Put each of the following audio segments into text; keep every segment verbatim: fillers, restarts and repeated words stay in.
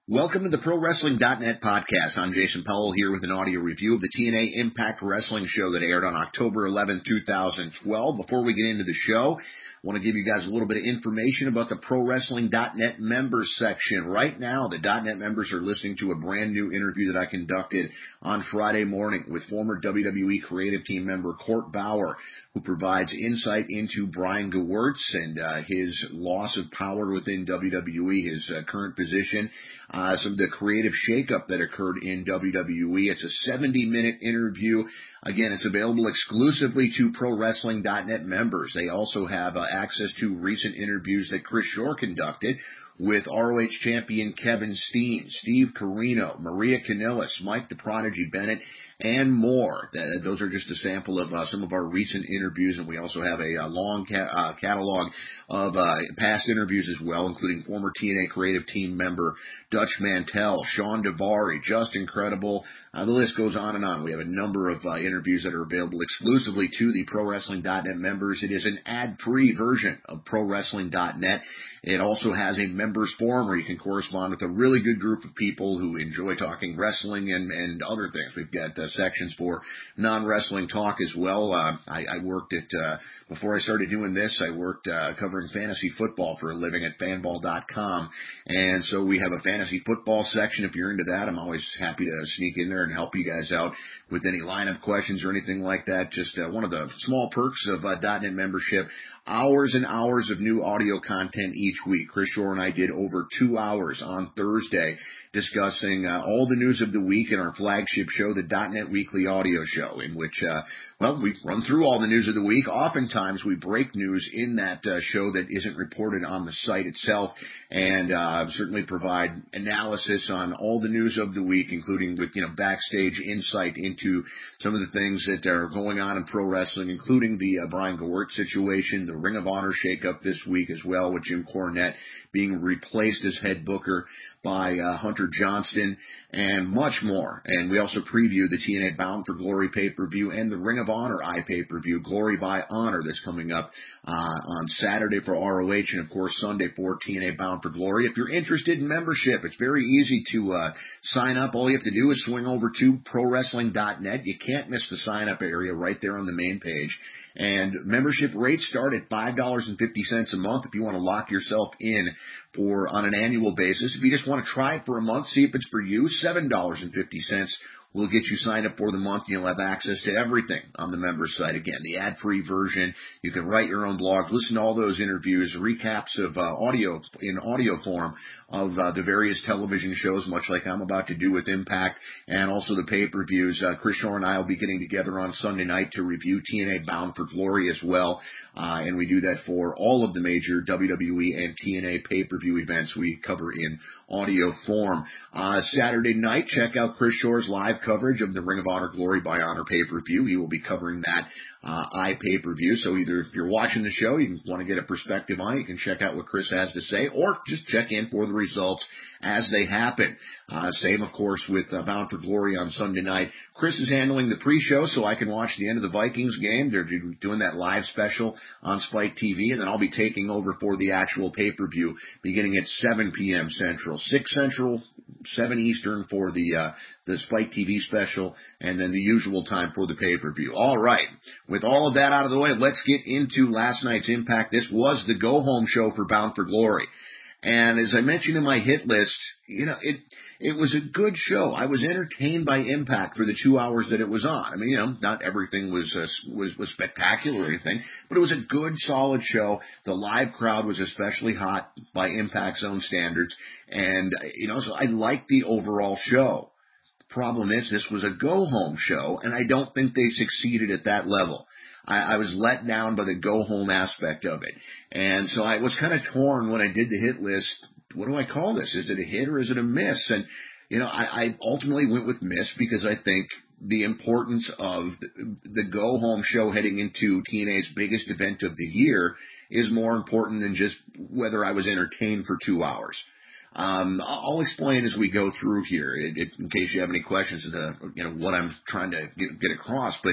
Welcome to the Pro Wrestling dot net podcast. I'm Jason Powell here with an audio review of the T N A Impact Wrestling show that aired on October eleventh, twenty twelve. Before we get into the show, I want to give you guys a little bit of information about the Pro Wrestling dot net members section. Right now, the .net members are listening to a brand new interview that I conducted on Friday morning with former W W E creative team member Court Bauer, who provides insight into Brian Gewirtz and uh, his loss of power within W W E, his uh, current position, uh, some of the creative shakeup that occurred in W W E. It's a seventy-minute interview. Again, it's available exclusively to Pro Wrestling dot net members. They also have uh, access to recent interviews that Chris Shore conducted with R O H champion Kevin Steen, Steve Corino, Maria Kanellis, Mike the Prodigy Bennett, and more. Those are just a sample of uh, some of our recent interviews, and we also have a, a long ca- uh, catalog of uh, past interviews as well, including former T N A creative team member Dutch Mantell, Sean Daivari, Just Incredible. Uh, the list goes on and on. We have a number of uh, interviews that are available exclusively to the Pro Wrestling dot net members. It is an ad-free version of Pro Wrestling dot net. It also has a members forum where you can correspond with a really good group of people who enjoy talking wrestling and, and other things. We've got uh, sections for non-wrestling talk as well. Uh, I, I worked at, uh, before I started doing this, I worked uh, covering fantasy football for a living at fanball dot com. And so we have a fantasy football section. If you're into that, I'm always happy to sneak in there and help you guys out with any lineup questions or anything like that. Just uh, one of the small perks of uh, .net membership. Hours and hours of new audio content each week. Chris Shore and I did over two hours on Thursday discussing uh, all the news of the week in our flagship show, the .net Weekly Audio Show, in which, uh, well, we run through all the news of the week. Oftentimes we break news in that uh, show that isn't reported on the site itself, and uh, certainly provide analysis on all the news of the week, including with, you know, backstage insight into some of the things that are going on in pro wrestling, including the uh, Brian Gewirtz situation, the Ring of Honor shakeup this week as well, with Jim Cornette being replaced as head booker by uh, Hunter Johnston, and much more. And we also preview the T N A Bound for Glory pay-per-view and the Ring of Honor iPay-per-view, Glory by Honor, that's coming up uh, on Saturday for R O H, and of course Sunday for T N A Bound for Glory. If you're interested in membership, it's very easy to uh, sign up. All you have to do is swing over to Pro Wrestling dot net. You can't miss the sign-up area right there on the main page. And membership rates start at five dollars and fifty cents a month if you want to lock yourself in for on an annual basis. If you just want to try it for a month, see if it's for you, seven dollars and fifty cents will get you signed up for the month. You'll have access to everything on the members site. Again, the ad-free version. You can write your own blogs, listen to all those interviews, recaps of uh, audio in audio form of uh, the various television shows, much like I'm about to do with Impact, and also the pay-per-views. Uh, Chris Shore and I will be getting together on Sunday night to review T N A Bound for Glory as well, uh, and we do that for all of the major W W E and T N A pay-per-view events we cover in audio form. Uh, Saturday night, check out Chris Shore's live coverage of the Ring of Honor Glory by Honor pay-per-view. He will be covering that uh, iPay-per-view. So either if you're watching the show, you want to get a perspective on it, you can check out what Chris has to say, or just check in for the results as they happen. Uh, same, of course, with uh, Bound for Glory on Sunday night. Chris is handling the pre-show, so I can watch the end of the Vikings game. They're doing that live special on Spike T V, and then I'll be taking over for the actual pay-per-view beginning at seven p.m. Central, six Central, seven Eastern for the uh, the Spike T V special, and then the usual time for the pay-per-view. All right. With all of that out of the way, let's get into last night's Impact. This was the go-home show for Bound for Glory. And as I mentioned in my hit list, you know, it it was a good show. I was entertained by Impact for the two hours that it was on. I mean, you know, not everything was uh, was was spectacular or anything, but it was a good, solid show. The live crowd was especially hot by Impact's own standards, and you know, so I liked the overall show. Problem is, this was a go-home show, and I don't think they succeeded at that level. I, I was let down by the go-home aspect of it. And so I was kind of torn when I did the hit list. What do I call this? Is it a hit or is it a miss? And, you know, I, I ultimately went with miss because I think the importance of the, the go-home show heading into T N A's biggest event of the year is more important than just whether I was entertained for two hours. Um, I'll explain as we go through here, it, it, in case you have any questions as to, you know, what I'm trying to get, get across. But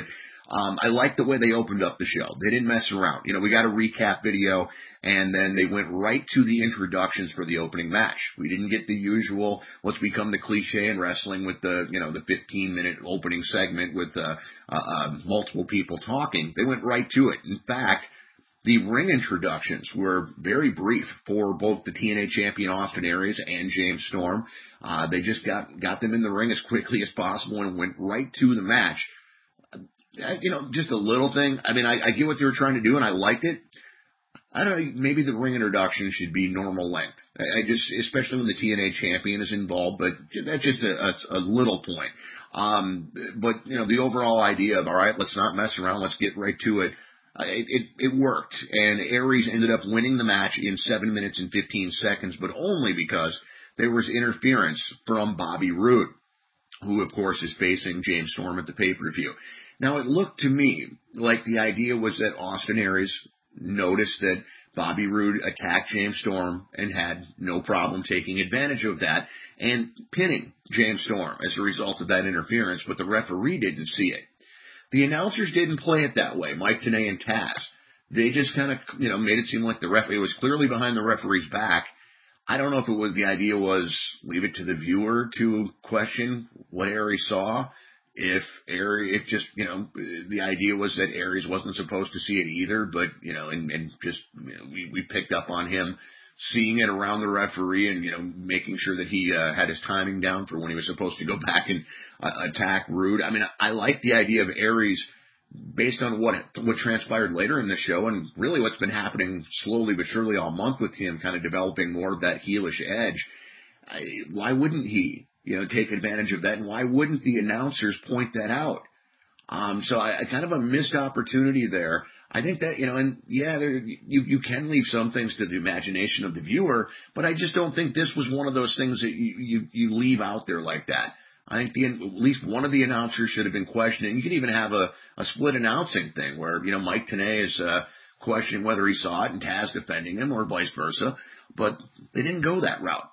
Um, I like the way they opened up the show. They didn't mess around. You know, we got a recap video, and then they went right to the introductions for the opening match. We didn't get the usual, what's become the cliche in wrestling with the, you know, the fifteen minute opening segment with uh, uh, uh, multiple people talking. They went right to it. In fact, the ring introductions were very brief for both the T N A champion Austin Aries and James Storm. Uh, they just got, got them in the ring as quickly as possible and went right to the match. Uh, you know, just a little thing. I mean, I, I get what they were trying to do, and I liked it. I don't know, maybe the ring introduction should be normal length. I, I just, especially when the T N A champion is involved, but that's just a, a, a little point. Um, but, you know, the overall idea of, all right, let's not mess around, let's get right to it. Uh, it, it, it worked, and Aries ended up winning the match in seven minutes and fifteen seconds, but only because there was interference from Bobby Roode, who, of course, is facing James Storm at the pay-per-view. Now, it looked to me like the idea was that Austin Aries noticed that Bobby Roode attacked James Storm and had no problem taking advantage of that and pinning James Storm as a result of that interference, but the referee didn't see it. The announcers didn't play it that way, Mike Tenay and Taz. They just kind of, you know, made it seem like the referee was clearly behind the referee's back. I don't know if it was the idea was leave it to the viewer to question what Aries saw. If Aries, if just, you know, the idea was that Aries wasn't supposed to see it either, but, you know, and, and just, you know, we, we picked up on him seeing it around the referee and, you know, making sure that he uh, had his timing down for when he was supposed to go back and uh, attack Roode. I mean, I like the idea of Aries based on what what transpired later in the show and really what's been happening slowly but surely all month with him kind of developing more of that heelish edge. I, why wouldn't he, you know, take advantage of that? And why wouldn't the announcers point that out? Um, so I, I kind of a missed opportunity there. I think that, you know, and yeah, there, you, you can leave some things to the imagination of the viewer, but I just don't think this was one of those things that you, you, you leave out there like that. I think the, at least one of the announcers should have been questioning. You could even have a, a split announcing thing where, you know, Mike Tenay is uh, questioning whether he saw it and Taz defending him or vice versa, but they didn't go that route.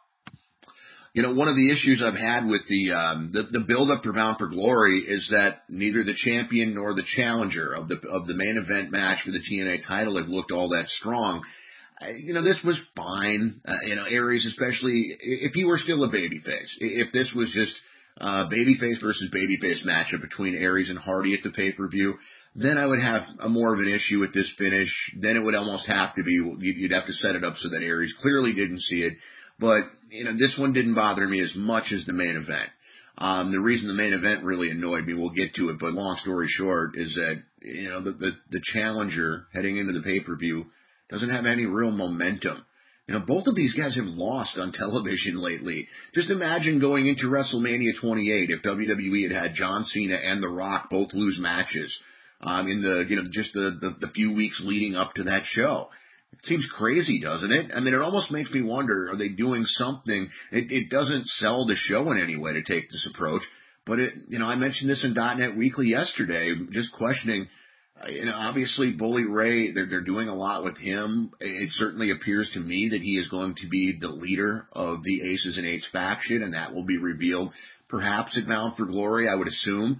You know, one of the issues I've had with the, um, the, the build-up for Bound for Glory is that neither the champion nor the challenger of the, of the main event match for the T N A title have looked all that strong. Uh, you know, this was fine. Uh, you know, Aries, especially if he were still a babyface, if this was just uh, babyface versus babyface matchup between Aries and Hardy at the pay-per-view, then I would have a more of an issue with this finish. Then it would almost have to be, you'd have to set it up so that Aries clearly didn't see it. But, you know, this one didn't bother me as much as the main event. Um, the reason the main event really annoyed me, we'll get to it, but long story short, is that, you know, the, the, the challenger heading into the pay-per-view doesn't have any real momentum. You know, both of these guys have lost on television lately. Just imagine going into WrestleMania twenty-eight if W W E had had John Cena and The Rock both lose matches um, in the, you know, just the, the, the few weeks leading up to that show. It seems crazy, doesn't it? I mean, it almost makes me wonder, are they doing something? It, it doesn't sell the show in any way to take this approach, but it, you know, I mentioned this in .dot net Weekly yesterday, just questioning, uh, you know, obviously Bully Ray, they're, they're doing a lot with him. It certainly appears to me that he is going to be the leader of the Aces and Eights faction, and that will be revealed perhaps at Bound for Glory, I would assume.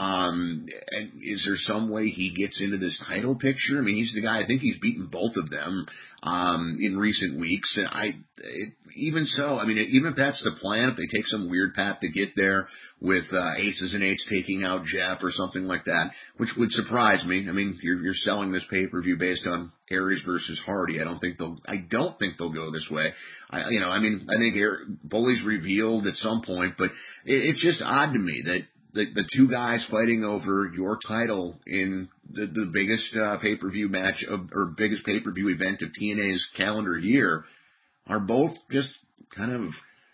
Um, and is there some way he gets into this title picture? I mean, he's the guy, I think he's beaten both of them, um, in recent weeks. And I, it, even so, I mean, even if that's the plan, if they take some weird path to get there with, uh, Aces and Eights taking out Jeff or something like that, which would surprise me. I mean, you're, you're selling this pay-per-view based on Aries versus Hardy. I don't think they'll, I don't think they'll go this way. I, you know, I mean, I think Bully's revealed at some point, but it, it's just odd to me that The, the two guys fighting over your title in the, the biggest uh, pay-per-view match of, or biggest pay-per-view event of T N A's calendar year are both just kind of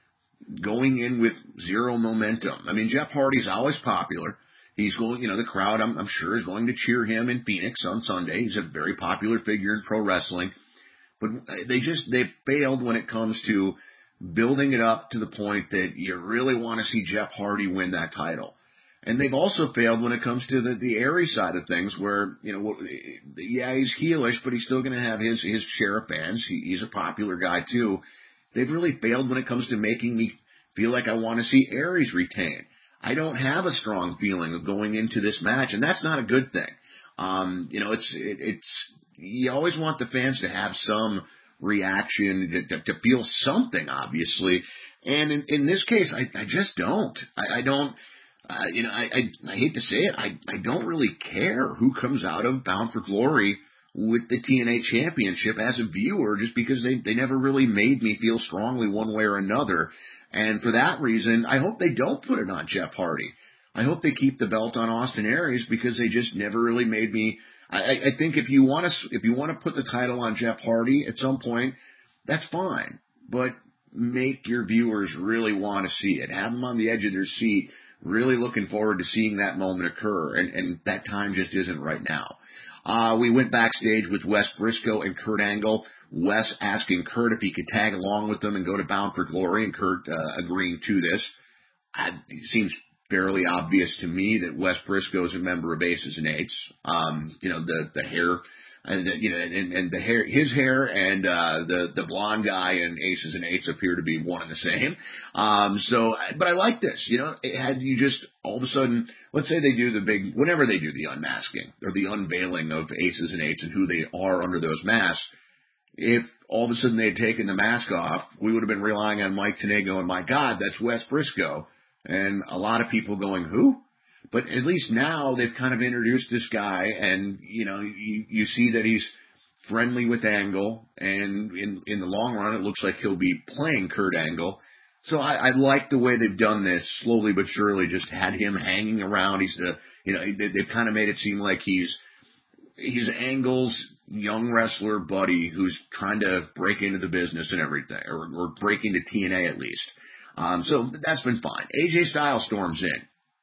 going in with zero momentum. I mean, Jeff Hardy's always popular. He's going, you know, the crowd, I'm, I'm sure, is going to cheer him in Phoenix on Sunday. He's a very popular figure in pro wrestling. But they just, they failed when it comes to building it up to the point that you really want to see Jeff Hardy win that title. And they've also failed when it comes to the, the Aries side of things where, you know, yeah, he's heelish, but he's still going to have his, his share of fans. He, he's a popular guy, too. They've really failed when it comes to making me feel like I want to see Aries retain. I don't have a strong feeling of going into this match, and that's not a good thing. Um, you know, it's, it, it's, you always want the fans to have some reaction, to, to, to feel something, obviously. And in, in this case, I, I just don't. I, I don't, uh, you know, I, I, I hate to say it, I, I don't really care who comes out of Bound for Glory with the T N A Championship as a viewer, just because they, they never really made me feel strongly one way or another. And for that reason, I hope they don't put it on Jeff Hardy. I hope they keep the belt on Austin Aries, because they just never really made me. I, I think if you want to, if you want to put the title on Jeff Hardy at some point, that's fine. But make your viewers really want to see it. Have them on the edge of their seat, really looking forward to seeing that moment occur. And, and that time just isn't right now. Uh, we went backstage with Wes Briscoe and Kurt Angle. Wes asking Kurt if he could tag along with them and go to Bound for Glory, and Kurt uh, agreeing to this. I, it seems fairly obvious to me that Wes Briscoe is a member of Aces and Eights. Um, you know, the the hair, and the, you know, and, and the hair, his hair, and uh, the the blonde guy in Aces and Eights appear to be one and the same. Um, so, but I like this. You know, it had you just all of a sudden, let's say they do the big, whenever they do the unmasking or the unveiling of Aces and Eights and who they are under those masks. If all of a sudden they had taken the mask off, we would have been relying on Mike Tenay going, my God, that's Wes Briscoe. And a lot of people going, who? But at least now they've kind of introduced this guy, and, you know, you, you see that he's friendly with Angle, and in, in the long run it looks like he'll be playing Kurt Angle. So I, I like the way they've done this, slowly but surely, just had him hanging around. He's the, you know, they, they've kind of made it seem like he's, he's Angle's young wrestler buddy who's trying to break into the business and everything, or, or break into T N A at least. Um, so that's been fine. A J Styles storms in.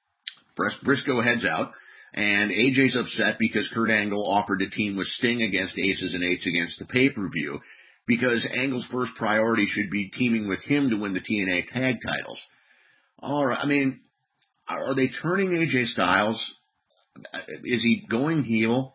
Briscoe heads out, and A J's upset because Kurt Angle offered to team with Sting against Aces and Eights against the pay-per-view, because Angle's first priority should be teaming with him to win the T N A tag titles. All right, I mean, are they turning A J Styles? Is he going heel?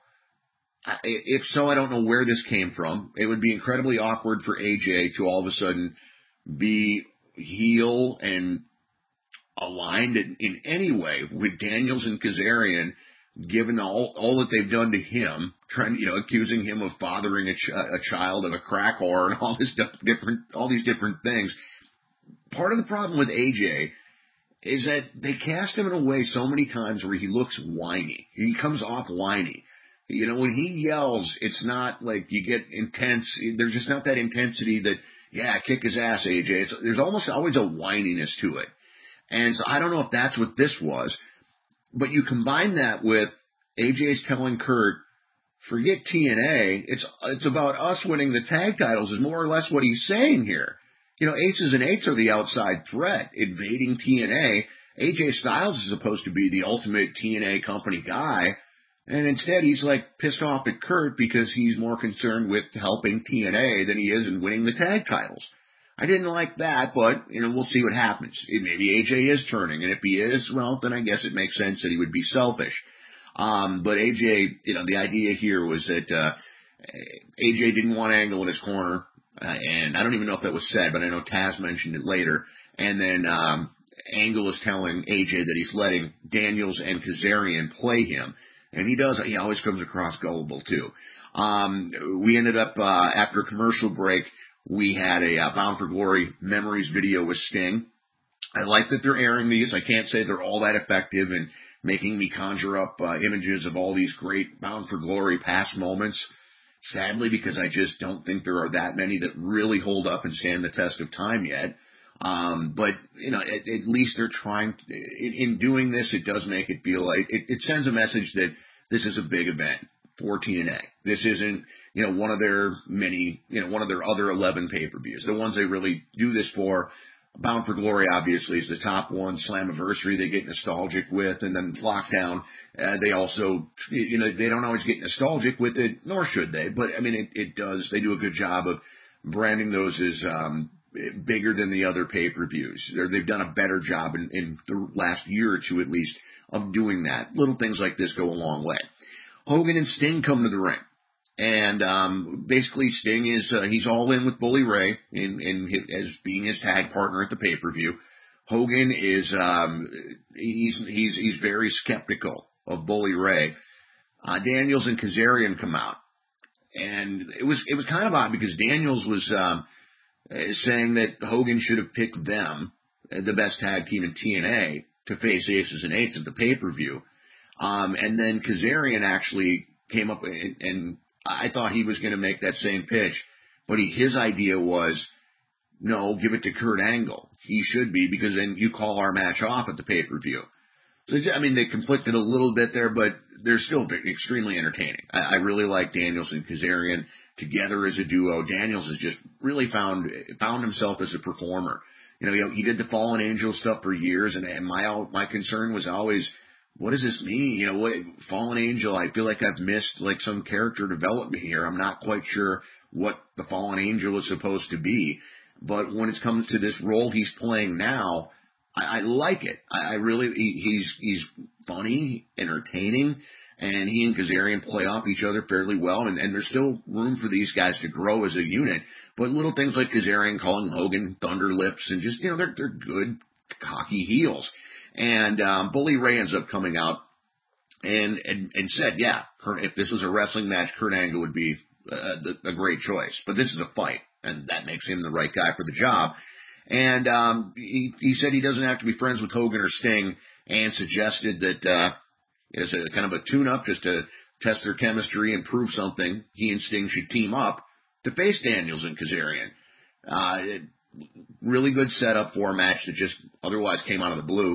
If so, I don't know where this came from. It would be incredibly awkward for A J to all of a sudden be heel and aligned in, in any way with Daniels and Kazarian, given all all that they've done to him, trying, you know, accusing him of fathering a, ch- a child of a crack whore and all this different, all these different things. Part of the problem with A J is that they cast him in a way so many times where he looks whiny. He comes off whiny. You know, when he yells, it's not like you get intense. There's just not that intensity that, yeah, kick his ass, A J. It's, there's almost always a whininess to it. And so I don't know if that's what this was, but you combine that with A J's telling Kurt, forget T N A, it's it's about us winning the tag titles, is more or less what he's saying here. You know, Aces and Eights are the outside threat, invading T N A. A J Styles is supposed to be the ultimate T N A company guy, and instead he's like pissed off at Kurt because he's more concerned with helping T N A than he is in winning the tag titles. I didn't like that, but, you know, we'll see what happens. Maybe A J is turning, and if he is, well, then I guess it makes sense that he would be selfish. Um, but A J, you know, the idea here was that uh, A J didn't want Angle in his corner, uh, and I don't even know if that was said, but I know Taz mentioned it later. And then um, Angle is telling A J that he's letting Daniels and Kazarian play him, and he does. He always comes across gullible too. Um, we ended up uh, after a commercial break. We had a uh, Bound for Glory Memories video with Sting. I like that they're airing these. I can't say they're all that effective in making me conjure up uh, images of all these great Bound for Glory past moments. Sadly, because I just don't think there are that many that really hold up and stand the test of time yet. Um, but, you know, at, at least they're trying, to, in, in doing this, it does make it feel like, it, it sends a message that this is a big event for T N A. This isn't, you know, one of their many, you know, one of their other eleven pay-per-views. The ones they really do this for. Bound for Glory, obviously, is the top one. Slammiversary, they get nostalgic with, and then Lockdown, uh, they also, you know, they don't always get nostalgic with it, nor should they. But, I mean, it, it does, they do a good job of branding those as um, bigger than the other pay-per-views. They're, they've done a better job in, in the last year or two, at least, of doing that. Little things like this go a long way. Hogan and Sting come to the ring. And um, basically, Sting is uh, he's all in with Bully Ray in, in his, as being his tag partner at the pay-per-view. Hogan is um, he's he's he's very skeptical of Bully Ray. Uh, Daniels and Kazarian come out, and it was it was kind of odd because Daniels was um, saying that Hogan should have picked them, the best tag team in T N A, to face Aces and Eights at the pay-per-view. Um, and then Kazarian actually came up, and, and I thought he was going to make that same pitch, but he, his idea was, no, give it to Kurt Angle. He should be, because then you call our match off at the pay-per-view. So, I mean, they conflicted a little bit there, but they're still extremely entertaining. I, I really like Daniels and Kazarian together as a duo. Daniels has just really found found himself as a performer. You know, he, he did the Fallen Angel stuff for years, and, and my my concern was always, what does this mean? You know, what, Fallen Angel, I feel like I've missed like some character development here. I'm not quite sure what the Fallen Angel is supposed to be. But when it comes to this role he's playing now, I, I like it. I, I really, he, he's he's funny, entertaining, and he and Kazarian play off each other fairly well, and, and there's still room for these guys to grow as a unit. But little things like Kazarian calling Hogan Thunder Lips, and just, you know, they're they're good, cocky heels. And um, Bully Ray ends up coming out and, and, and said, yeah, if this was a wrestling match, Kurt Angle would be a, a great choice. But this is a fight, and that makes him the right guy for the job. And um, he, he said he doesn't have to be friends with Hogan or Sting, and suggested that uh, as a kind of a tune-up, just to test their chemistry and prove something, he and Sting should team up to face Daniels and Kazarian. Uh, it, really good setup for a match that just otherwise came out of the blue.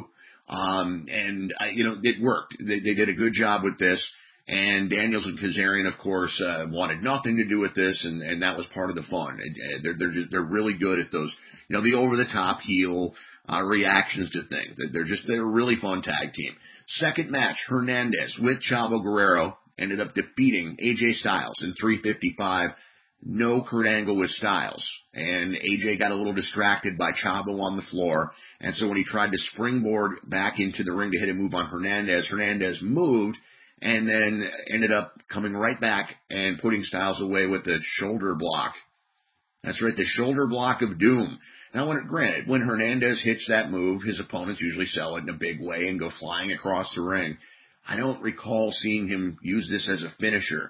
Um, and, uh, you know, it worked. They, they did a good job with this. And Daniels and Kazarian, of course, uh, wanted nothing to do with this, and, and that was part of the fun. They're, they're just, they're really good at those, you know, the over-the-top heel, uh, reactions to things. They're just, they're a really fun tag team. Second match, Hernandez with Chavo Guerrero ended up defeating A J Styles in three fifty-five. No Kurt Angle with Styles. And A J got a little distracted by Chavo on the floor. And so when he tried to springboard back into the ring to hit a move on Hernandez, Hernandez moved and then ended up coming right back and putting Styles away with the shoulder block. That's right, the shoulder block of doom. Now, when, granted, when Hernandez hits that move, his opponents usually sell it in a big way and go flying across the ring. I don't recall seeing him use this as a finisher.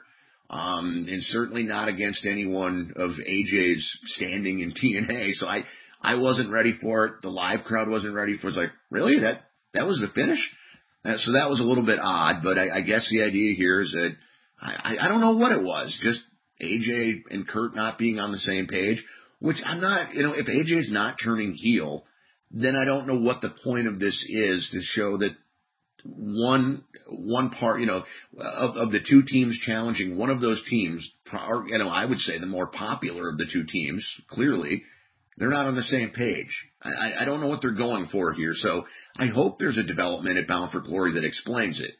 Um, and certainly not against anyone of A J's standing in T N A. So I, I wasn't ready for it. The live crowd wasn't ready for it. It's like, really? That, that was the finish? Uh, so that was a little bit odd, but I, I guess the idea here is that I, I, I don't know what it was. Just A J and Kurt not being on the same page, which I'm not, you know, if A J's not turning heel, then I don't know what the point of this is to show that one one part, you know, of, of the two teams challenging one of those teams, or, you know, I would say the more popular of the two teams, clearly, they're not on the same page. I, I don't know what they're going for here, so I hope there's a development at Bound for Glory that explains it.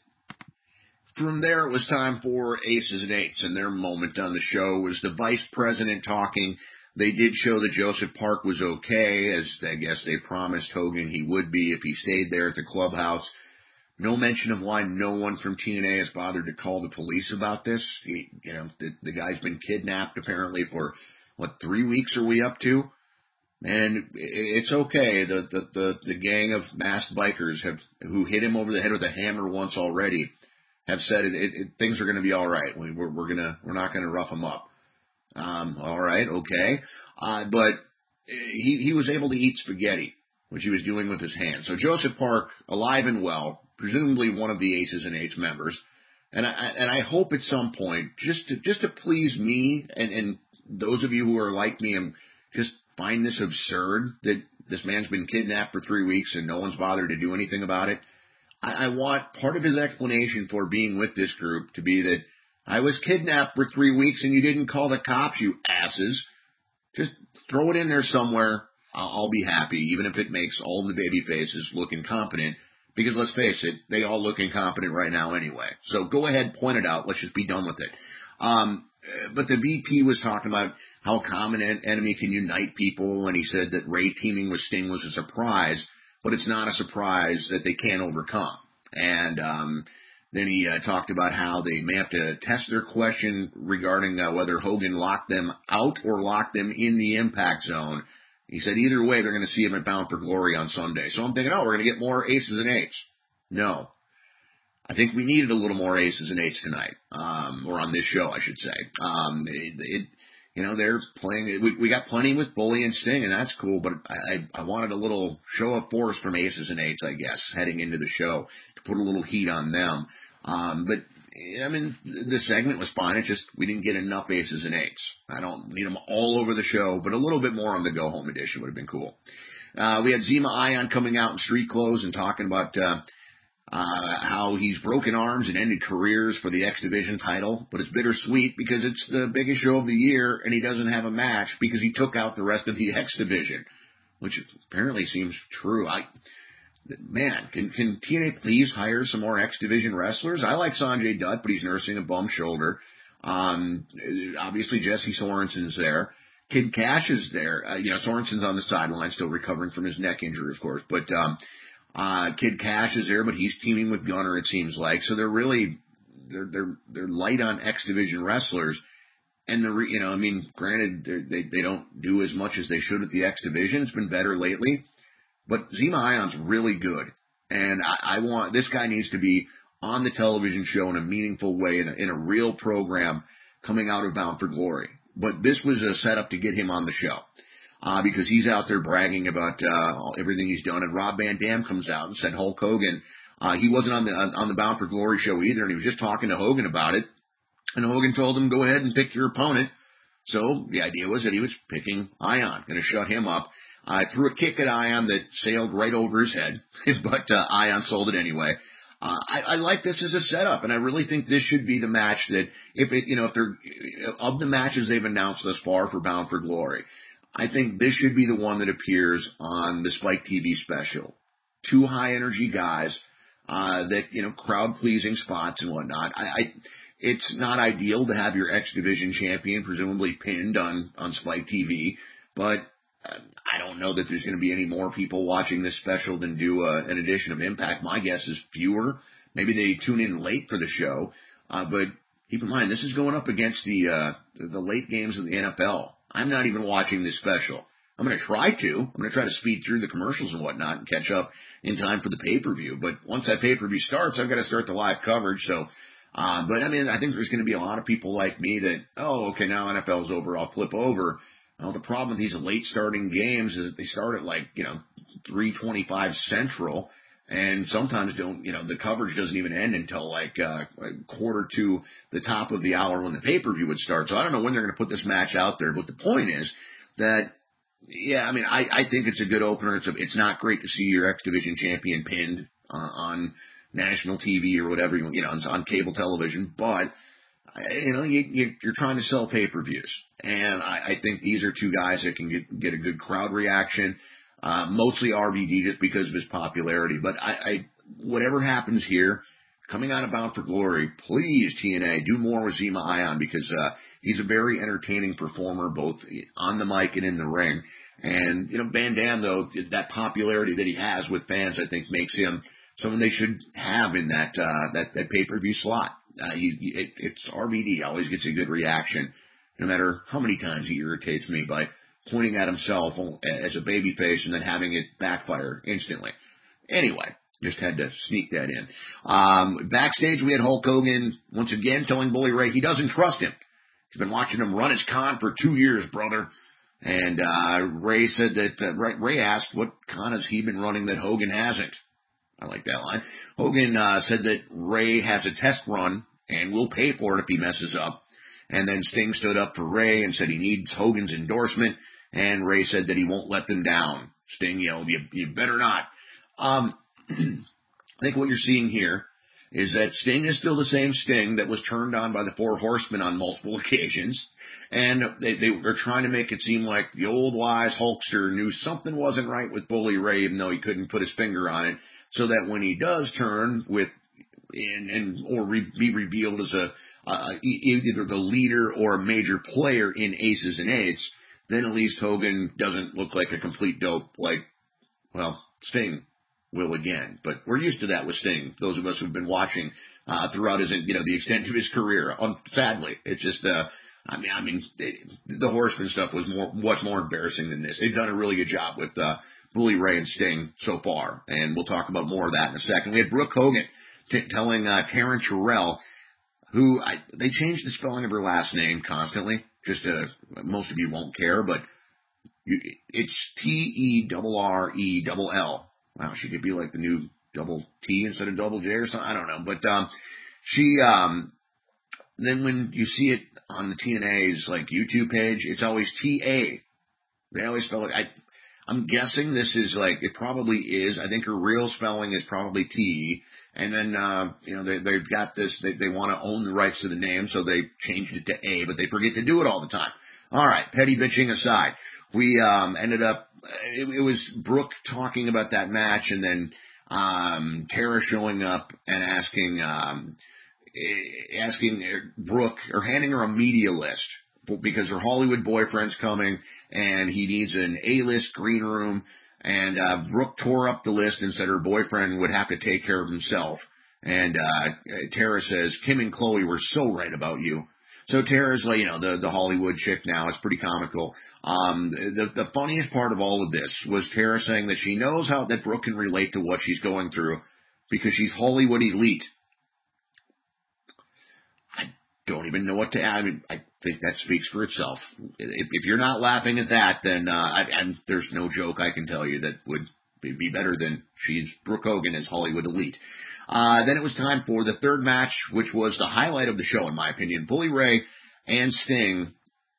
From there, it was time for Aces and Eights, and their moment on the show was the vice president talking. They did show that Joseph Park was okay, as I guess they promised Hogan he would be if he stayed there at the clubhouse. No mention of why no one from T N A has bothered to call the police about this. He, you know, the, the guy's been kidnapped apparently for, what, three weeks are we up to? And it's okay. The, the, the, the gang of masked bikers have, who hit him over the head with a hammer once already, have said it, it, it, things are going to be all right. We, we're, we're gonna, we're not going to rough him up. Um, all right, okay. Uh, but he, he was able to eat spaghetti, which he was doing with his hands. So Joseph Park, alive and well, presumably one of the Aces and Eights members, and I and I hope at some point, just to just to please me and, and those of you who are like me and just find this absurd that this man's been kidnapped for three weeks and no one's bothered to do anything about it. I, I want part of his explanation for being with this group to be that I was kidnapped for three weeks and you didn't call the cops, you asses. Just throw it in there somewhere. I'll, I'll be happy, even if it makes all the baby faces look incompetent. Because let's face it, they all look incompetent right now anyway. So go ahead, point it out. Let's just be done with it. Um, but the V P was talking about how a common en- enemy can unite people, and he said that Ray teaming with Sting was a surprise, but it's not a surprise that they can't overcome. And um, then he uh, talked about how they may have to test their question regarding uh, whether Hogan locked them out or locked them in the impact zone He said either way, they're going to see him at Bound for Glory on Sunday. So I'm thinking, oh, we're going to get more aces and eights. No. I think we needed a little more aces and eights tonight, um, or on this show, I should say. Um, it, it, you know, they're playing, we, we got plenty with Bully and Sting, and that's cool, but I, I, I wanted a little show of force from aces and eights, I guess, heading into the show, to put a little heat on them. Um, but, I mean, the segment was fine. It's just we didn't get enough aces and eights. I don't need them all over the show, but a little bit more on the go-home edition would have been cool. Uh, we had Zema Ion coming out in street clothes and talking about uh, uh, how he's broken arms and ended careers for the X Division title, but it's bittersweet because it's the biggest show of the year and he doesn't have a match because he took out the rest of the X Division, which apparently seems true. I... Man, can can T N A please hire some more X Division wrestlers? I like Sanjay Dutt, but he's nursing a bum shoulder. Um, obviously Jesse Sorensen's there. Kid Cash is there. Uh, you know, Sorensen's on the sideline, still recovering from his neck injury, of course. But um, uh, Kid Cash is there, but he's teaming with Gunner, it seems like. So they're really they're they're they're light on X Division wrestlers. And the re, you know, I mean, granted they they don't do as much as they should at the X Division. It's been better lately. But Zema Ion's really good, and I, I want this guy needs to be on the television show in a meaningful way, in a, in a real program coming out of Bound for Glory. But this was a setup to get him on the show, uh, because he's out there bragging about uh, everything he's done. And Rob Van Dam comes out and said Hulk Hogan, uh, he wasn't on the on the Bound for Glory show either, and he was just talking to Hogan about it. And Hogan told him, go ahead and pick your opponent. So the idea was that he was picking Ion, going to shut him up. I uh, threw a kick at Ion that sailed right over his head, but uh, Ion sold it anyway. Uh, I, I like this as a setup, and I really think this should be the match that, if it, you know, if they're of the matches they've announced thus far for Bound for Glory, I think this should be the one that appears on the Spike T V special. Two high energy guys, uh, that you know, crowd pleasing spots and whatnot. I, I, it's not ideal to have your X Division champion presumably pinned on on Spike T V, but I don't know that there's going to be any more people watching this special than do uh, an edition of Impact. My guess is fewer. Maybe they tune in late for the show. Uh, but keep in mind, this is going up against the uh, the late games of the N F L. I'm not even watching this special. I'm going to try to. I'm going to try to speed through the commercials and whatnot and catch up in time for the pay-per-view. But once that pay-per-view starts, I've got to start the live coverage. So, uh, but I mean, I think there's going to be a lot of people like me that, oh, okay, now N F L's over, I'll flip over. Well, the problem with these late starting games is they start at like, you know, three twenty-five Central, and sometimes don't, you know, the coverage doesn't even end until like uh, a quarter to the top of the hour when the pay-per-view would start. So I don't know when they're going to put this match out there, but the point is that, yeah, I mean, I, I think it's a good opener. It's a, it's not great to see your X Division champion pinned uh, on national T V or whatever, you know, on cable television, but you know, you, you, you're trying to sell pay-per-views, and I, I think these are two guys that can get, get a good crowd reaction, uh, mostly R V D just because of his popularity. But I, I, whatever happens here, coming out of Bound for Glory, please, T N A, do more with Zema Ion because uh, he's a very entertaining performer, both on the mic and in the ring. And, you know, Van Dam, though, that popularity that he has with fans, I think, makes him someone they should have in that uh, that, that pay-per-view slot. Uh, you, you, it, it's R V D always gets a good reaction, no matter how many times he irritates me by pointing at himself as a babyface and then having it backfire instantly. Anyway, just had to sneak that in. Um, backstage, we had Hulk Hogan once again telling Bully Ray he doesn't trust him. He's been watching him run his con for two years, brother. And uh, Ray said that uh, Ray asked what con has he been running that Hogan hasn't. I like that line. Hogan uh, said that Ray has a test run and will pay for it if he messes up. And then Sting stood up for Ray and said he needs Hogan's endorsement. And Ray said that he won't let them down. Sting yelled, you, you better not. Um, I think what you're seeing here is that Sting is still the same Sting that was turned on by the Four Horsemen on multiple occasions. And they, they were trying to make it seem like the old wise Hulkster knew something wasn't right with Bully Ray, even though he couldn't put his finger on it. So that when he does turn with, and, and or re, be revealed as a uh, either the leader or a major player in Aces and Eights, then at least Hogan doesn't look like a complete dope like, well, Sting will again. But we're used to that with Sting. Those of us who've been watching uh, throughout his, you know, the extent of his career. Um, sadly, it's just uh, I mean, I mean, it, the Horseman stuff was more, much more embarrassing than this. They've done a really good job with, uh, Bully Ray and Sting so far, and we'll talk about more of that in a second. We had Brooke Hogan t- telling, uh, Taryn Terrell, who, I, they changed the spelling of her last name constantly, just, uh, most of you won't care, but you, it's T E R R E L L. Wow, she could be like the new double T instead of double J or something, I don't know, but, um, she, um, then when you see it on the T N A's like YouTube page, it's always T A. They always spell it. I, I'm guessing this is like, it probably is. I think her real spelling is probably T. And then, uh, you know, they, they've got this, they, they want to own the rights to the name, so they changed it to A, but they forget to do it all the time. All right, petty bitching aside, we, um, ended up, it, it was Brooke talking about that match, and then, um, Tara showing up and asking, um, asking Brooke, or handing her a media list, because her Hollywood boyfriend's coming, and he needs an A-list green room, and uh, Brooke tore up the list and said her boyfriend would have to take care of himself. And uh, Tara says, Kim and Chloe were so right about you. So Tara's like, you know, the, the Hollywood chick now. It's pretty comical. Um, the, the funniest part of all of this was Tara saying that she knows how that Brooke can relate to what she's going through because she's Hollywood elite. Don't even know what to add. I mean, I think that speaks for itself. If, if you're not laughing at that, then uh, I, and there's no joke I can tell you that would be better than she's Brooke Hogan as Hollywood elite. Uh, then it was time for the third match, which was the highlight of the show, in my opinion. Bully Ray and Sting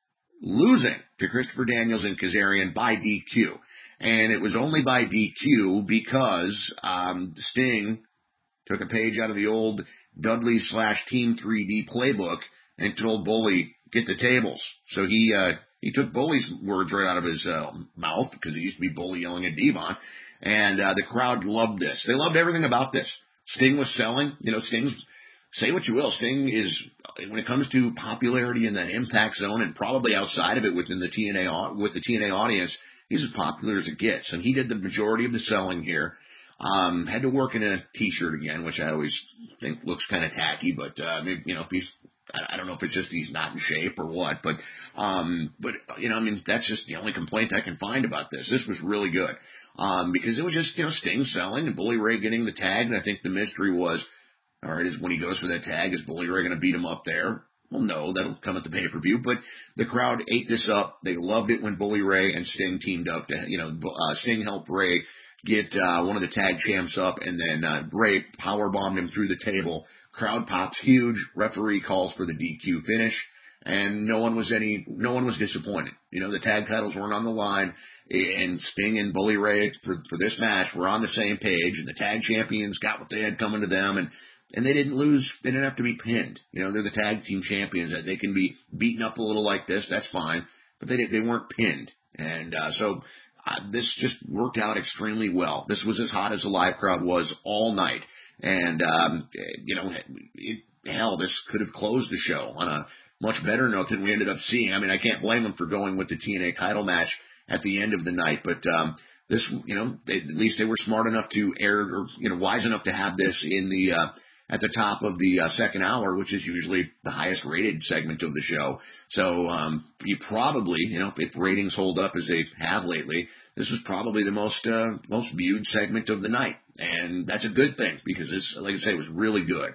losing to Christopher Daniels and Kazarian by D Q. And it was only by D Q because um, Sting took a page out of the old Dudley slash Team three D playbook and told Bully, get the tables. So he, uh, he took Bully's words right out of his, uh, mouth, because he used to be Bully yelling at Devon. And, uh, the crowd loved this. They loved everything about this. Sting was selling, you know, Sting, say what you will, Sting is, when it comes to popularity in that Impact zone and probably outside of it within the T N A, with the T N A audience, he's as popular as it gets. And he did the majority of the selling here. Um, had to work in a t-shirt again, which I always think looks kind of tacky, but, uh, maybe, you know, if he's, I don't know if it's just he's not in shape or what, but, um, but, you know, I mean, that's just the only complaint I can find about this. This was really good, um, because it was just, you know, Sting selling and Bully Ray getting the tag, and I think the mystery was, all right, is when he goes for that tag, is Bully Ray going to beat him up there? Well, no, that'll come at the pay-per-view, but the crowd ate this up. They loved it when Bully Ray and Sting teamed up to, you know, uh, Sting helped Ray get uh, one of the tag champs up, and then uh, Ray powerbombed him through the table. Crowd pops huge. Referee calls for the D Q finish, and no one was any, no one was disappointed. You know, the tag titles weren't on the line, and Sting and Bully Ray for, for this match were on the same page, and the tag champions got what they had coming to them, and and they didn't lose. They didn't have to be pinned. You know, they're the tag team champions. They can be beaten up a little like this. That's fine, but they they weren't pinned, and uh, so. Uh, this just worked out extremely well. This was as hot as the live crowd was all night. And, um, you know, it, hell, this could have closed the show on a much better note than we ended up seeing. I mean, I can't blame them for going with the T N A title match at the end of the night. But um, this, you know, they, at least they were smart enough to air, or, you know, wise enough to have this in the uh, at the top of the uh, second hour, which is usually the highest rated segment of the show. So um, you probably, you know, if ratings hold up as they have lately, this was probably the most uh, most viewed segment of the night, and that's a good thing because this, like I say, was really good.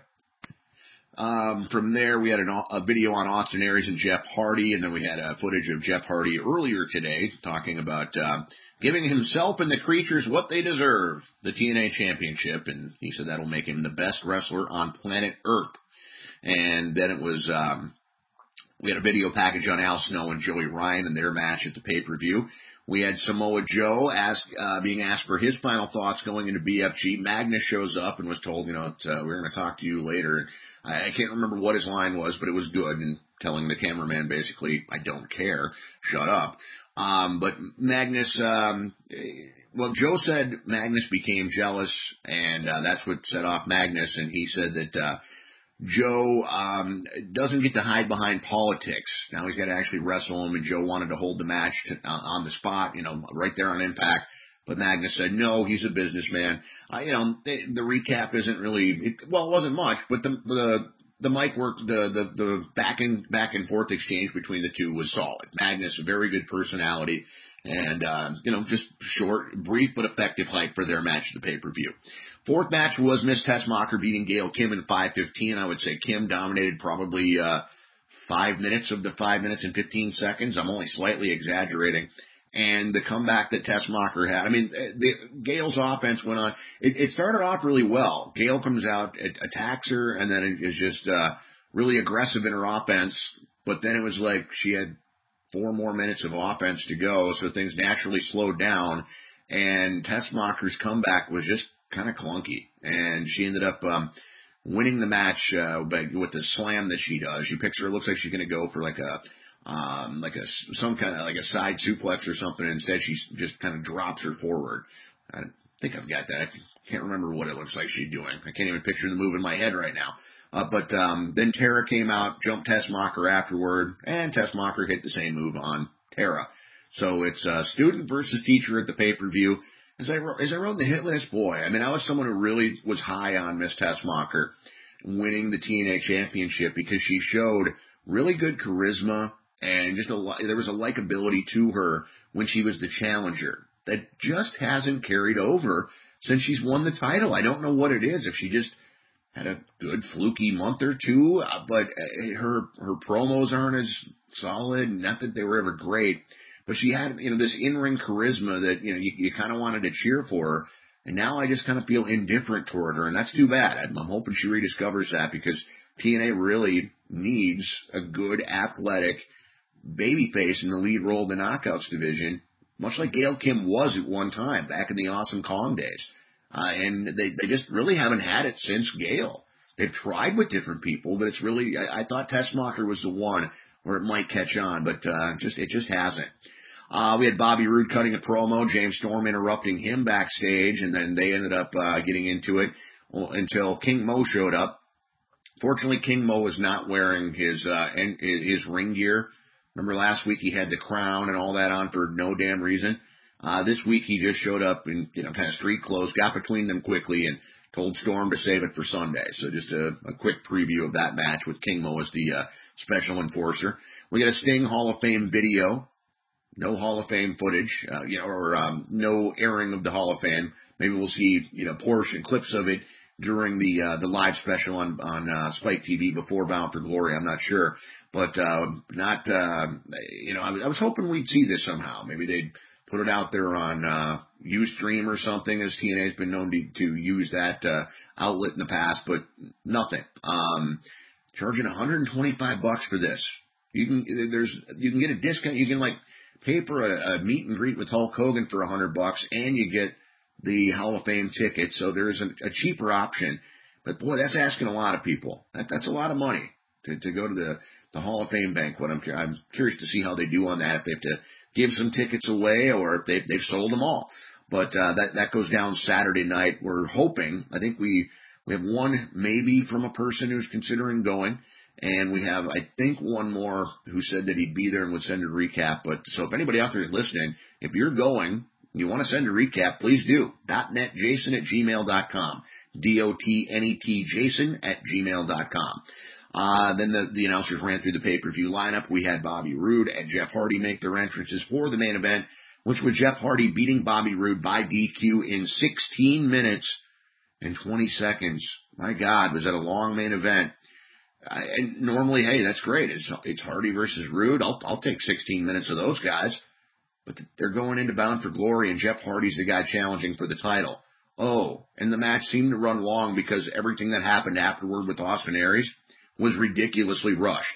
Um, from there, we had an, a video on Austin Aries and Jeff Hardy, and then we had uh, footage of Jeff Hardy earlier today talking about uh, giving himself and the creatures what they deserve, the T N A Championship, and he said that'll make him the best wrestler on planet Earth. And then it was, um, we had a video package on Al Snow and Joey Ryan and their match at the pay-per-view. We had Samoa Joe ask, uh, being asked for his final thoughts going into B F G. Magnus shows up and was told, you know, uh, we're going to talk to you later. I, I can't remember what his line was, but it was good, and telling the cameraman basically, I don't care, shut up. Um, but Magnus, um, well, Joe said Magnus became jealous, and uh, that's what set off Magnus, and he said that uh, Joe um, doesn't get to hide behind politics. Now he's got to actually wrestle him, and Joe wanted to hold the match to, uh, on the spot, you know, right there on Impact. But Magnus said, no, he's a businessman. Uh, you know, the, the recap isn't really, it, well, it wasn't much, but the, the the mic work, the, the, the back and, back and forth exchange between the two was solid. Magnus, a very good personality, and, uh, you know, just short, brief, but effective hype for their match of the pay-per-view. Fourth match was Miss Tessmacher beating Gail Kim in five fifteen. I would say Kim dominated probably, uh, five minutes of the five minutes and fifteen seconds. I'm only slightly exaggerating. And the comeback that Tessmacher had, I mean, the, Gail's offense went on. It, it started off really well. Gail comes out, it attacks her, and then it is just uh, really aggressive in her offense. But then it was like she had four more minutes of offense to go, so things naturally slowed down. And Tessmacher's comeback was just kind of clunky. And she ended up um, winning the match uh, with the slam that she does. She picks her, it looks like she's going to go for like a Um, like a, some kind of, like a side suplex or something, and instead she just kind of drops her forward. I think I've got that. I can't remember what it looks like she's doing. I can't even picture the move in my head right now. Uh, but, um, then Tara came out, jumped Tessmacher afterward, and Tessmacher hit the same move on Tara. So it's, uh, student versus teacher at the pay-per-view. As I wrote, as I wrote in the hit list, boy, I mean, I was someone who really was high on Miss Tessmacher winning the T N A championship because she showed really good charisma. And just a, there was a likability to her when she was the challenger that just hasn't carried over since she's won the title. I don't know what it is. If she just had a good fluky month or two, uh, but her her promos aren't as solid. Not that they were ever great, but she had, you know, this in-ring charisma that, you know, you, you kind of wanted to cheer for her. And now I just kind of feel indifferent toward her, and that's too bad. I'm, I'm hoping she rediscovers that because T N A really needs a good athletic babyface in the lead role of the Knockouts division, much like Gail Kim was at one time back in the Awesome Kong days. Uh, and they, they just really haven't had it since Gail. They've tried with different people, but it's really, I, I thought Tessmacher was the one where it might catch on, but uh, just it just hasn't. Uh, we had Bobby Roode cutting a promo, James Storm interrupting him backstage, and then they ended up uh, getting into it until King Mo showed up. Fortunately, King Mo was not wearing his uh, his ring gear. Remember last week he had the crown and all that on for no damn reason. Uh, this week he just showed up in, you know, kind of street clothes, got between them quickly, and told Storm to save it for Sunday. So just a, a quick preview of that match with King Mo as the uh, special enforcer. We got a Sting Hall of Fame video. No Hall of Fame footage, uh, you know, or um, no airing of the Hall of Fame. Maybe we'll see, you know, portion clips of it during the uh, the live special on on uh, Spike T V before Bound for Glory. I'm not sure, but uh, not uh, you know, I was, I was hoping we'd see this somehow. Maybe they'd put it out there on uh, Ustream or something, as T N A has been known to, to use that uh, outlet in the past, but nothing. Um, charging one hundred twenty-five bucks for this. You can there's you can get a discount. You can like pay for a, a meet and greet with Hulk Hogan for one hundred bucks, and you get the Hall of Fame ticket. So there's a, a cheaper option. But boy, that's asking a lot of people. That, that's a lot of money to, to go to the, the Hall of Fame banquet. I'm, I'm curious to see how they do on that, if they have to give some tickets away or if they've, they've sold them all. But uh, that, that goes down Saturday night. We're hoping, I think we, we have one maybe from a person who's considering going. And we have, I think, one more who said that he'd be there and would send a recap. But so if anybody out there is listening, if you're going, you want to send a recap, please do. .netjason at gmail dot com. D O T N E T Jason at gmail dot com. Uh, then the, the announcers ran through the pay-per-view lineup. We had Bobby Roode and Jeff Hardy make their entrances for the main event, which was Jeff Hardy beating Bobby Roode by D Q in sixteen minutes and twenty seconds. My God, was that a long main event? Uh, and normally, hey, that's great. It's, it's Hardy versus Roode. I'll, I'll take sixteen minutes of those guys. But they're going into Bound for Glory, and Jeff Hardy's the guy challenging for the title. Oh, and the match seemed to run long because everything that happened afterward with Austin Aries was ridiculously rushed.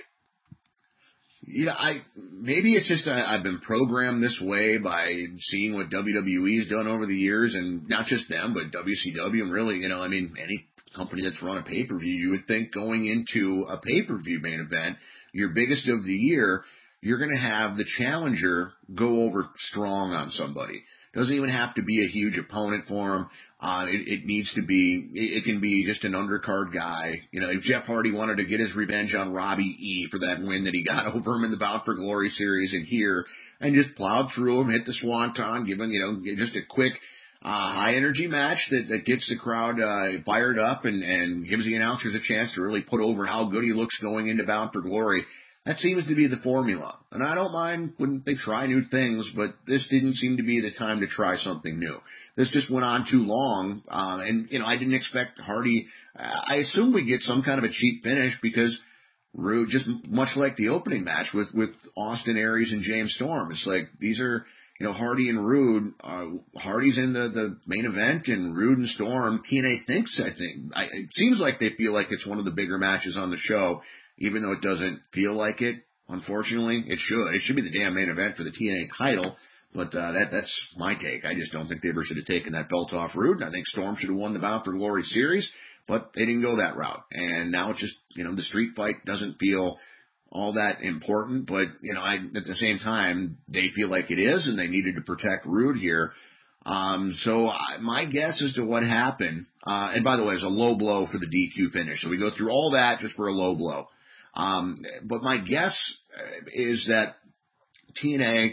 Yeah, I maybe it's just I, I've been programmed this way by seeing what W W E's done over the years, and not just them, but W C W, and really, you know, I mean, any company that's run a pay-per-view, you would think going into a pay-per-view main event, your biggest of the year, you're going to have the challenger go over strong on somebody. Doesn't even have to be a huge opponent for him. Uh, it, it needs to be, it, it can be just an undercard guy. You know, if Jeff Hardy wanted to get his revenge on Robbie E for that win that he got over him in the Bound for Glory series and here, and just plowed through him, hit the swanton, given, you know, just a quick, uh, high energy match that, that gets the crowd uh, fired up and, and gives the announcers a chance to really put over how good he looks going into Bound for Glory. That seems to be the formula. And I don't mind when they try new things, but this didn't seem to be the time to try something new. This just went on too long. Uh, and, you know, I didn't expect Hardy. I assumed we'd get some kind of a cheap finish because Rude, just much like the opening match with, with Austin Aries and James Storm. It's like these are, you know, Hardy and Rude. Uh, Hardy's in the, the main event, and Rude and Storm. T N A thinks, I think, I, it seems like they feel like it's one of the bigger matches on the show, even though it doesn't feel like it. Unfortunately, it should. It should be the damn main event for the T N A title. But uh, that that's my take. I just don't think they ever should have taken that belt off Rude. And I think Storm should have won the Bound for Glory series, but they didn't go that route. And now it's just, you know, the street fight doesn't feel all that important. But, you know, I, at the same time, they feel like it is, and they needed to protect Rude here. Um, so I, my guess as to what happened, uh, and by the way, it's a low blow for the D Q finish. So we go through all that just for a low blow. Um, but my guess is that T N A,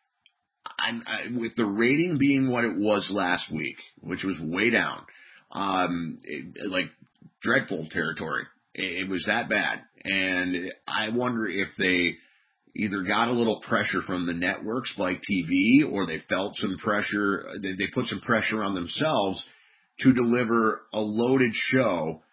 I'm, I, with the rating being what it was last week, which was way down, um, it, like dreadful territory. It, it was that bad. And I wonder if they either got a little pressure from the networks like T V, or they felt some pressure, they, they put some pressure on themselves to deliver a loaded show,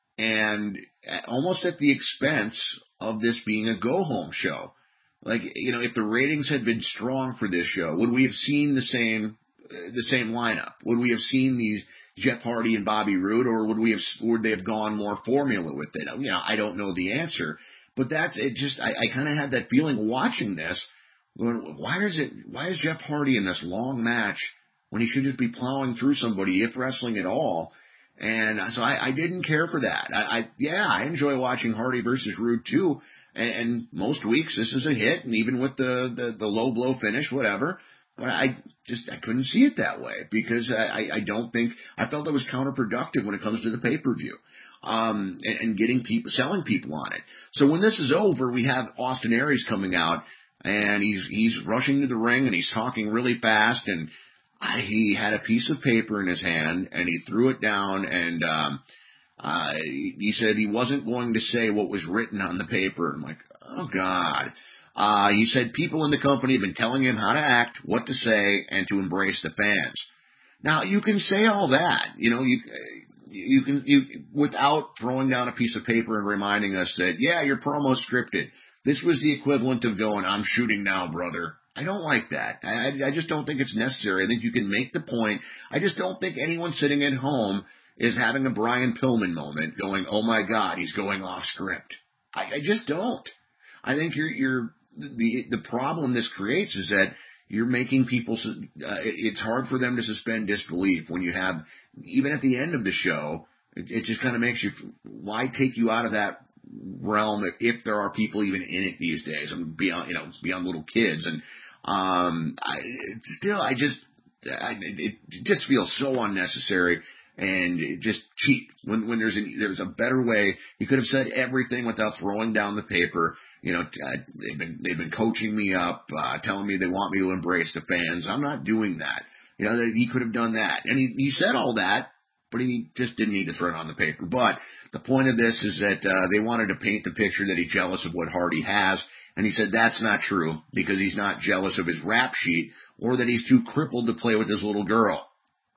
and almost at the expense of this being a go-home show. Like, you know, if the ratings had been strong for this show, would we have seen the same uh, the same lineup? Would we have seen these Jeff Hardy and Bobby Roode, or would we have would they have gone more formula with it? You know, I don't know the answer, but that's it. Just I, I kind of had that feeling watching this. Going, why is it? Why is Jeff Hardy in this long match when he should just be plowing through somebody, if wrestling at all? And so I, I didn't care for that. I, I yeah, I enjoy watching Hardy versus Roode too. And, and most weeks this is a hit, and even with the, the, the low blow finish, whatever. But I just I couldn't see it that way, because I, I don't think I felt it was counterproductive when it comes to the pay per view, um, and, and getting people selling people on it. So when this is over, we have Austin Aries coming out, and he's he's rushing to the ring, and he's talking really fast, and I, he had a piece of paper in his hand, and he threw it down, and um, uh, he said he wasn't going to say what was written on the paper. I'm like, oh God. Uh, he said people in the company have been telling him how to act, what to say, and to embrace the fans. Now, you can say all that, you know, you, you can, you, without throwing down a piece of paper and reminding us that, yeah, your promo's scripted. This was the equivalent of going, I'm shooting now, brother. I don't like that. I, I just don't think it's necessary. I think you can make the point. I just don't think anyone sitting at home is having a Brian Pillman moment going, oh my God, he's going off script. I, I just don't. I think you're, you're, the, the problem this creates is that you're making people, uh, it's hard for them to suspend disbelief when you have, even at the end of the show, it, it just kind of makes you, why take you out of that realm if there are people even in it these days, and beyond, you know, beyond little kids. And, um, I, still, I just, I, it just feels so unnecessary. And just cheap. When when there's a, there's a better way, you could have said everything without throwing down the paper. You know, uh, they've been they've been coaching me up, uh, telling me they want me to embrace the fans. I'm not doing that. You know, he could have done that, and he he said all that, but he just didn't need to throw it on the paper. But the point of this is that uh, they wanted to paint the picture that he's jealous of what Hardy has, and he said that's not true, because he's not jealous of his rap sheet, or that he's too crippled to play with his little girl.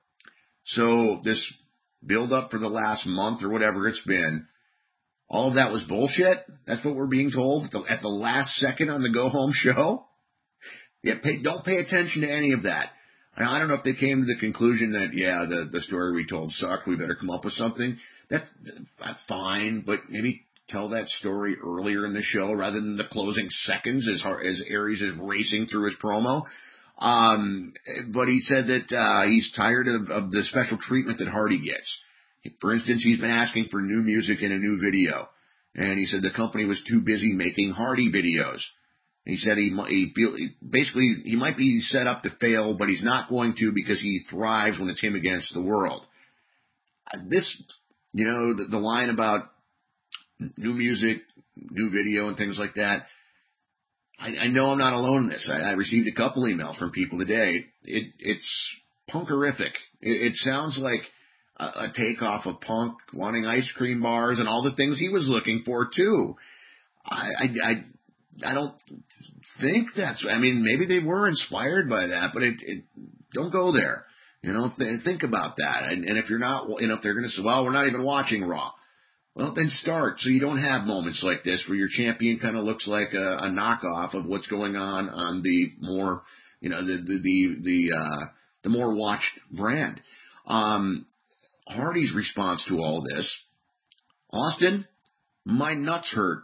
So this build up for the last month or whatever it's been, all of that was bullshit. That's what we're being told at the, at the last second on the go home show. Yeah, pay, don't pay attention to any of that. And I don't know if they came to the conclusion that, yeah, the, the story we told sucked, we better come up with something. That, that's fine, but maybe tell that story earlier in the show rather than the closing seconds as, as Aries is racing through his promo. Um, but he said that, uh, he's tired of, of the special treatment that Hardy gets. For instance, he's been asking for new music and a new video. And he said the company was too busy making Hardy videos. He said he, he feel, basically, he might be set up to fail, but he's not going to, because he thrives when it's him against the world. This, you know, the, the line about new music, new video and things like that, I, I know I'm not alone in this. I, I received a couple emails from people today. It, it's punkerific. It, it sounds like a, a takeoff of Punk wanting ice cream bars and all the things he was looking for too. I, I, I, I don't think that's, I mean, maybe they were inspired by that, but it, it don't go there. You know, th- think about that. And, and if you're not, you know, if they're going to say, well, we're not even watching Raw, well, then start so you don't have moments like this where your champion kind of looks like a, a knockoff of what's going on on the more, you know, the the the the, uh, the more watched brand. Um, Hardy's response to all this: Austin, my nuts hurt.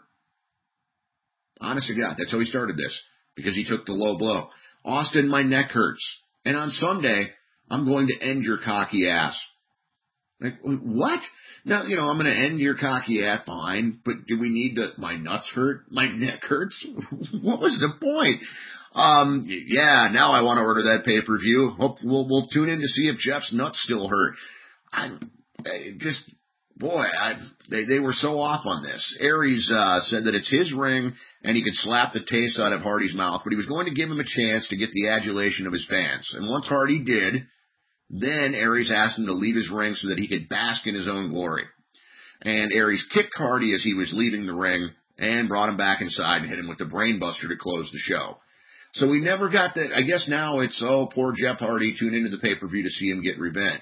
Honest to God, that's how he started this, because he took the low blow. Austin, my neck hurts, and on Sunday I'm going to end your cocky ass. Like, what? Now, you know, I'm going to end your cocky ass, fine, but do we need the, my nuts hurt? My neck hurts? What was the point? Um, yeah, now I want to order that pay-per-view. Hope we'll, we'll tune in to see if Jeff's nuts still hurt. I, I just, boy, I, they, they were so off on this. Aries, uh, said that it's his ring and he could slap the taste out of Hardy's mouth, but he was going to give him a chance to get the adulation of his fans. And once Hardy did, then Aries asked him to leave his ring so that he could bask in his own glory. And Aries kicked Hardy as he was leaving the ring and brought him back inside and hit him with the brainbuster to close the show. So we never got that. I guess now it's, oh, poor Jeff Hardy, tune into the pay-per-view to see him get revenge.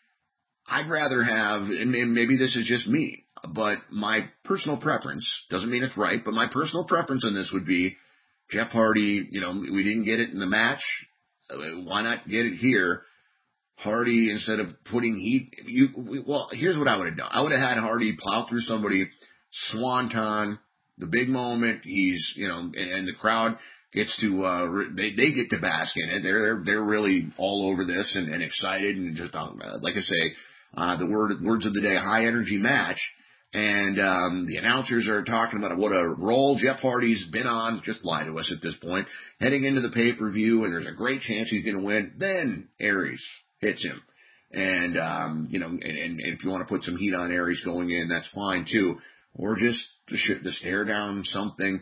I'd rather have, and maybe this is just me, but my personal preference, doesn't mean it's right, but my personal preference on this would be Jeff Hardy, you know, we didn't get it in the match. Why not get it here? Hardy, instead of putting heat, you, well, here's what I would have done. I would have had Hardy plow through somebody, swanton, the big moment. He's, you know, and, and the crowd gets to, uh, they, they get to bask in it. They're, they're, they're really all over this and, and excited and just, uh, like I say, uh, the word, words of the day, high energy match. And, um, the announcers are talking about what a role Jeff Hardy's been on. Just lie to us at this point. Heading into the pay-per-view, and there's a great chance he's going to win. Then Aries hits him. And, um, you know, and, and if you want to put some heat on Aries going in, that's fine too. Or just to, sh- to stare down something.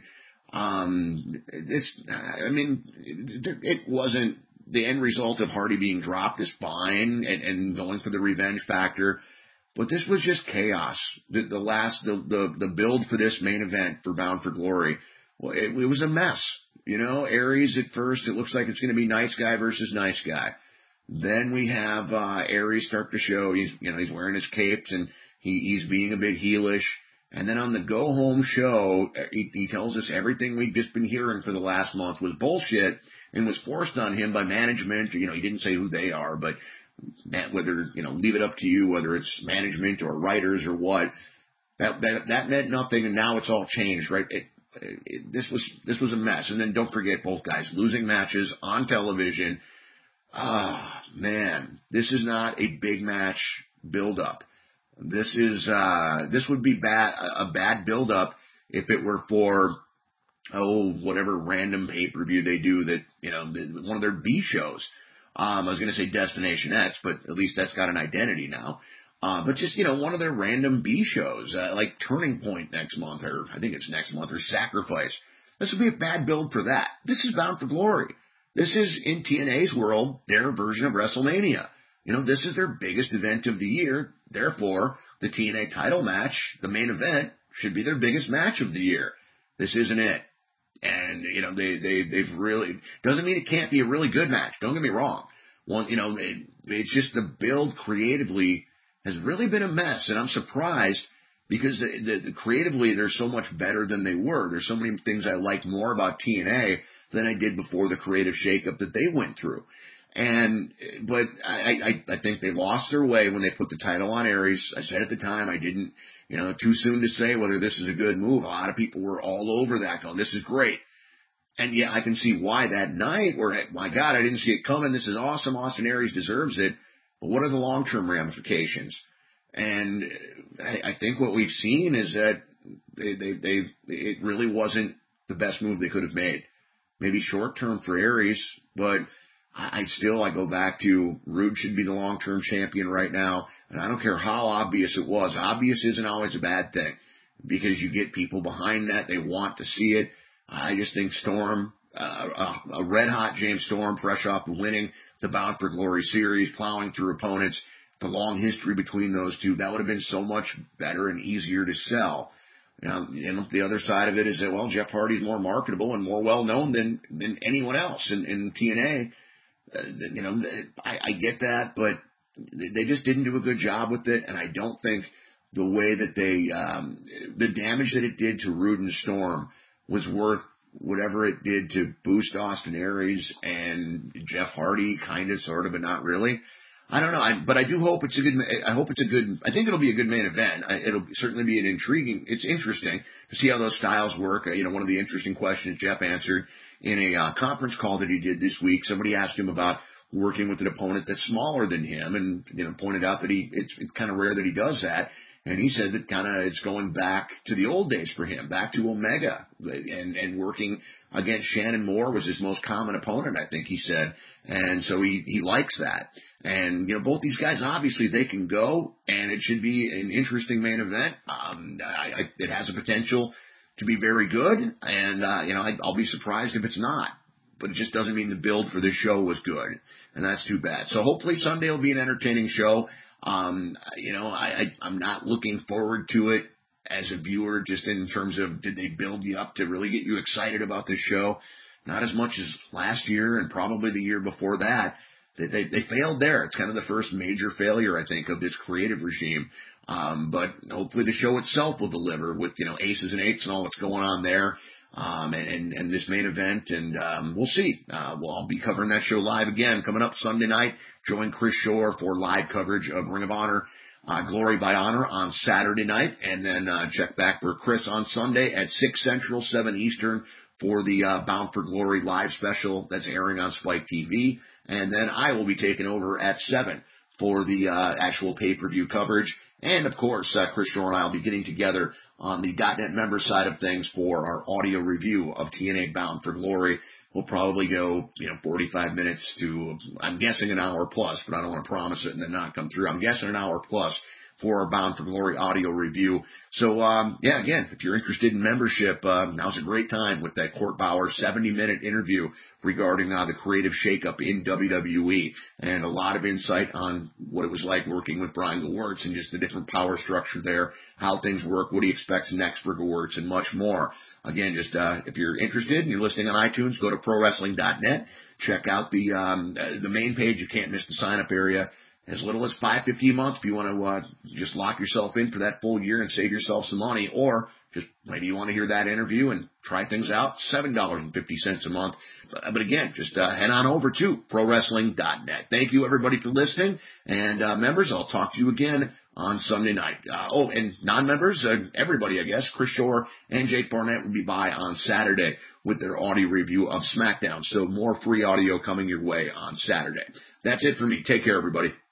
Um, this, I mean, it, it wasn't, the end result of Hardy being dropped is fine and, and going for the revenge factor. But this was just chaos. The, the last, the, the, the build for this main event for Bound for Glory, well, it, it was a mess. You know, Aries at first, it looks like it's going to be nice guy versus nice guy. Then we have, uh, Aries start to show he's, you know, he's wearing his capes and he, he's being a bit heelish. And then on the go home show, he, he tells us everything we've just been hearing for the last month was bullshit and was forced on him by management. You know, he didn't say who they are, but that, whether, you know, leave it up to you, whether it's management or writers or what, that, that, that meant nothing. And now it's all changed, right? It, it, this was, this was a mess. And then don't forget both guys losing matches on television. Ah, oh, man, this is not a big match build-up. This is, uh, this would be bad, a bad build-up if it were for, oh, whatever random pay-per-view they do that, you know, one of their B shows. Um, I was going to say Destination X, but at least that's got an identity now. Uh, but just, you know, one of their random B shows, uh, like Turning Point next month, or I think it's next month, or Sacrifice. This would be a bad build for that. This is Bound for Glory. This is, in T N A's world, their version of WrestleMania. You know, this is their biggest event of the year. Therefore, the T N A title match, the main event, should be their biggest match of the year. This isn't it. And, you know, they, they, they've really, doesn't mean it can't be a really good match. Don't get me wrong. Well, you know, it, it's just the build creatively has really been a mess. And I'm surprised because the, the, the creatively they're so much better than they were. There's so many things I like more about T N A than I did before the creative shakeup that they went through. And, but I, I, I think they lost their way when they put the title on Aries. I said at the time, I didn't, you know, too soon to say whether this is a good move. A lot of people were all over that going, this is great. And yeah, I can see why that night where, my God, I didn't see it coming. This is awesome. Austin Aries deserves it. But what are the long-term ramifications? And I, I think what we've seen is that they, they, they, it really wasn't the best move they could have made. Maybe short-term for Aries, but I, I still, I go back to Rude should be the long-term champion right now. And I don't care how obvious it was. Obvious isn't always a bad thing because you get people behind that. They want to see it. I just think Storm, uh, a, a red-hot James Storm, fresh off of winning the Bound for Glory series, plowing through opponents, the long history between those two. That would have been so much better and easier to sell. You know, and the other side of it is that, well, Jeff Hardy's more marketable and more well-known than, than anyone else in, in T N A. Uh, you know, I, I get that, but they just didn't do a good job with it, and I don't think the way that they, um, the damage that it did to Rude and Storm was worth whatever it did to boost Austin Aries and Jeff Hardy, kind of, sort of, but not really. I don't know, I, but I do hope it's a good. I hope it's a good. I think it'll be a good main event. I, it'll certainly be an intriguing. It's interesting to see how those styles work. Uh, you know, one of the interesting questions Jeff answered in a uh, conference call that he did this week. Somebody asked him about working with an opponent that's smaller than him, and you know, pointed out that he it's, it's kind of rare that he does that. And he said that kind of it's going back to the old days for him, back to Omega, and and working against Shannon Moore was his most common opponent, I think he said, and so he he likes that. And you know, both these guys obviously they can go, and it should be an interesting main event. Um, I, I, it has a potential to be very good, and uh, you know, I, I'll be surprised if it's not. But it just doesn't mean the build for this show was good, and that's too bad. So hopefully Sunday will be an entertaining show. Um, you know, I, I, I'm not looking forward to it as a viewer, just in terms of did they build you up to really get you excited about this show? Not as much as last year and probably the year before that. They, they, they failed there. It's kind of the first major failure, I think, of this creative regime. Um, but hopefully the show itself will deliver with, you know, aces and eights and all that's going on there. Um, and, and this main event, and um, we'll see. Uh, well, I'll be covering that show live again coming up Sunday night. Join Chris Shore for live coverage of Ring of Honor, uh, Glory by Honor on Saturday night, and then uh, check back for Chris on Sunday at six Central, seven Eastern for the uh, Bound for Glory live special that's airing on Spike T V. And then I will be taking over at seven for the uh, actual pay-per-view coverage. And, of course, uh, Chris Shore and I will be getting together on the .net member side of things for our audio review of T N A Bound for Glory. We'll probably go, you know, forty-five minutes to, I'm guessing an hour plus, but I don't want to promise it and then not come through. I'm guessing an hour plus for our Bound for Glory audio review. So, um, yeah, again, if you're interested in membership, uh, now's a great time with that Court Bauer seventy-minute interview regarding uh, the creative shakeup in W W E, and a lot of insight on what it was like working with Brian Gewirtz and just the different power structure there, how things work, what he expects next for Gewirtz, and much more. Again, just uh, if you're interested and you're listening on iTunes, go to pro wrestling dot net, check out the um, the main page. You can't miss the sign-up area. As little as five fifty a month if you want to uh, just lock yourself in for that full year and save yourself some money, or just maybe you want to hear that interview and try things out, seven dollars and fifty cents a month. But, but again, just uh, head on over to pro wrestling dot net. Thank you, everybody, for listening. And uh, members, I'll talk to you again on Sunday night. Uh, oh, and non-members, uh, everybody, I guess, Chris Shore and Jake Barnett will be by on Saturday with their audio review of SmackDown. So more free audio coming your way on Saturday. That's it for me. Take care, everybody.